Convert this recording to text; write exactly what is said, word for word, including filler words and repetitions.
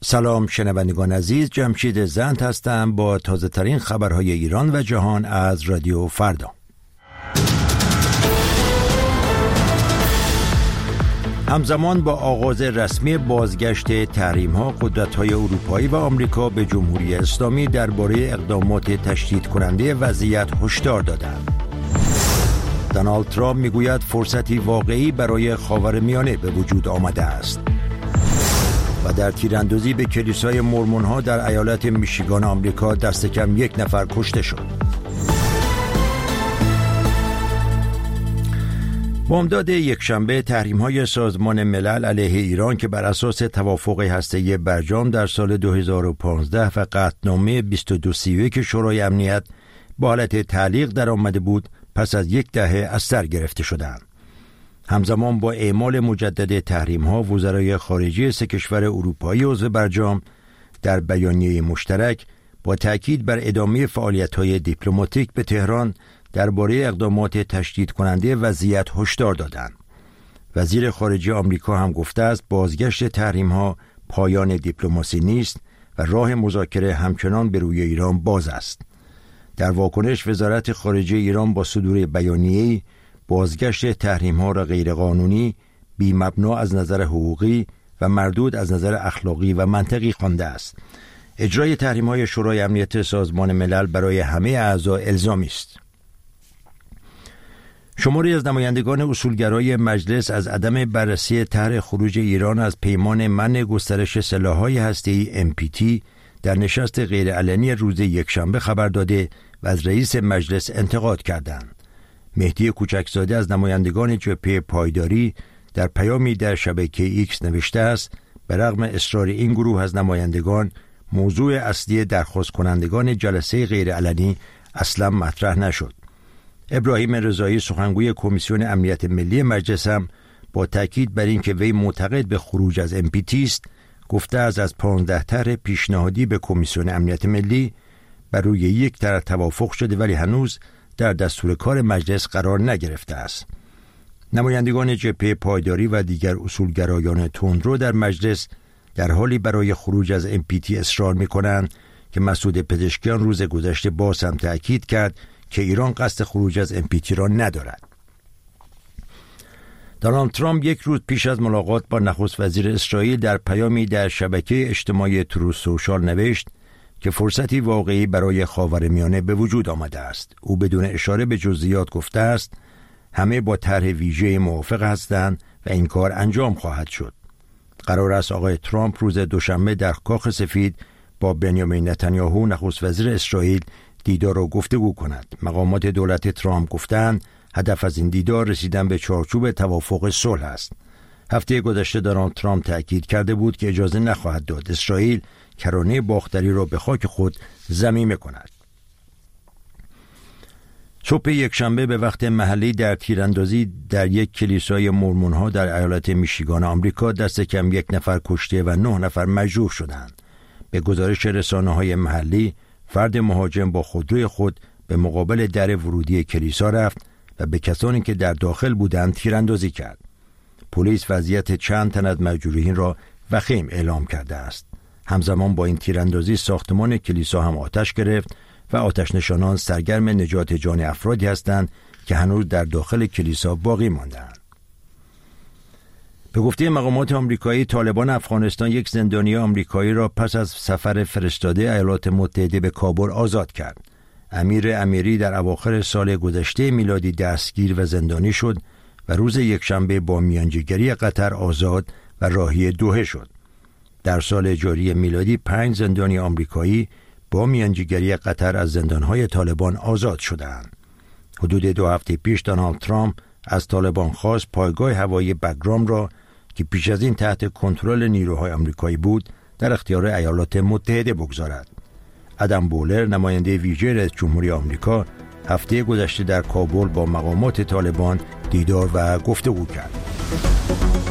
سلام شنوندگان عزیز، جمشید زند هستم با تازه ترین خبرهای ایران و جهان از رادیو فردا. همزمان با آغاز رسمی بازگشت تحریم‌ها، قدرت‌های اروپایی و آمریکا به جمهوری اسلامی درباره اقدامات تشدید کننده وضعیت هشدار دادند. دونالد ترامپ میگوید فرصتی واقعی برای خاورمیانه به وجود آمده است. و در تیراندازی به کلیسای مورمون‌ها در ایالت میشیگان آمریکا دست کم یک نفر کشته شد. بامداد یکشنبه تحریم‌های سازمان ملل علیه ایران که بر اساس توافق هسته‌ای برجام در سال دو هزار و پانزده و قطعنامه بیست و دو سی و یک شورای امنیت با حالت تعلیق در آمده بود، پس از یک دهه از سر گرفته شدند. همزمان با اعمال مجدد تحریم‌ها، وزرای خارجه سه کشور اروپایی عضو برجام در بیانیه مشترک با تأکید بر ادامه فعالیت‌های دیپلماتیک به تهران درباره اقدامات تشدید کننده وضعیت هشدار دادند. وزیر خارجه آمریکا هم گفته است بازگشت تحریم‌ها پایان دیپلماسی نیست و راه مذاکره همچنان به روی ایران باز است. در واکنش، وزارت خارجه ایران با صدور بیانیه‌ای بازگشت تحریم‌ها را غیرقانونی، بی‌مبنا از نظر حقوقی و مردود از نظر اخلاقی و منطقی خوانده است. اجرای تحریم‌های شورای امنیت سازمان ملل برای همه اعضا الزامی است. شماری از نمایندگان اصولگرای مجلس از عدم بررسی طرح خروج ایران از پیمان منع گسترش سلاح‌های هسته‌ای ام پی تی در نشست غیرعلنی روز یکشنبه خبر داده و از رئیس مجلس انتقاد کردند. مهدی کوچکزاده از نمایندگان جبهه پایداری در پیامی در شبکه ایکس نوشته است به رغم اصرار این گروه از نمایندگان، موضوع اصلی درخواست کنندگان جلسه غیرعلنی اصلا مطرح نشد. ابراهیم رضایی سخنگوی کمیسیون امنیت ملی مجلس هم با تاکید بر این که وی معتقد به خروج از ام پی تی است، گفته از از پانزده طرح پیشنهادی به کمیسیون امنیت ملی بر روی یک طرح توافق شده ولی هنوز در دستور کار مجلس قرار نگرفته است. نمایندگان جبهه پایداری و دیگر اصولگرایان تندرو در مجلس در حالی برای خروج از ام پی تی اصرار می‌کنند که مسعود پزشکیان روز گذشته باز هم تأکید کرد که ایران قصد خروج از ام پی تی را ندارد. دونالد ترامپ یک روز پیش از ملاقات با نخست وزیر اسرائیل در پیامی در شبکه اجتماعی تروث سوشال نوشت که فرصتی واقعی برای خاورمیانه به وجود آمده است. او بدون اشاره به جزئیات گفته است همه با طرح ویژه موافق هستند و این کار انجام خواهد شد. قرار است آقای ترامپ روز دوشنبه در کاخ سفید با بنیامین نتانیاهو نخست وزیر اسرائیل دیدار و گفتگو کند. مقامات دولت ترامپ گفتند هدف از این دیدار رسیدن به چارچوب توافق صلح است. هفته گذشته دونالد ترامپ تأکید کرده بود که اجازه نخواهد داد اسرائیل کرانه باختری را به خاک خود ضمیمه کند. صبح یکشنبه به وقت محلی در تیراندازی در یک کلیسای مورمون‌ها در ایالت میشیگان آمریکا دست کم یک نفر کشته و نه نفر مجروح شدند. به گزارش رسانه‌های محلی، فرد مهاجم با خودروی خود به مقابل در ورودی کلیسا رفت و به کسانی که در داخل بودند تیراندازی کرد. پلیس وضعیت چند تن از مجروحین را وخیم اعلام کرده است. همزمان با این تیراندازی ساختمان کلیسا هم آتش گرفت و آتش نشانان سرگرم نجات جان افرادی هستند که هنوز در داخل کلیسا باقی ماندند. به گفته مقامات آمریکایی، طالبان افغانستان یک زندانی آمریکایی را پس از سفر فرستاده ایالات متحده به کابل آزاد کرد. امیر امیری در اواخر سال گذشته میلادی دستگیر و زندانی شد و روز یکشنبه با میانجیگری قطر آزاد و راهی دوحه شد. در سال جاری میلادی پنج زندانی آمریکایی با میانجیگری قطر از زندانهای طالبان آزاد شدند. حدود دو هفته پیش دونالد ترامپ از طالبان خواست پایگاه هوایی بگرام را که پیش از این تحت کنترل نیروهای آمریکایی بود در اختیار ایالات متحده بگذارد. ادم بولر، نماینده ویژه رئیس جمهوری آمریکا، هفته گذشته در کابل با مقامات طالبان دیدار و گفتگو کرد.